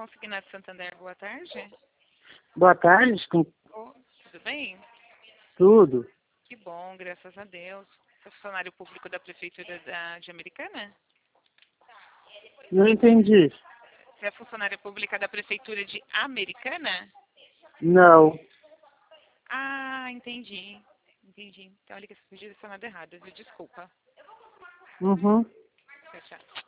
Consignado Santander, boa tarde. Boa tarde, com Oh, tudo bem? tudo. Que bom, graças a Deus. Você é funcionário público da Prefeitura de Americana? Não entendi. Você é funcionária pública da Prefeitura de Americana? Não. Ah, entendi. Entendi. Então, olha que esse foi direcionado errado, viu? Desculpa. Uhum. Tchau, tchau.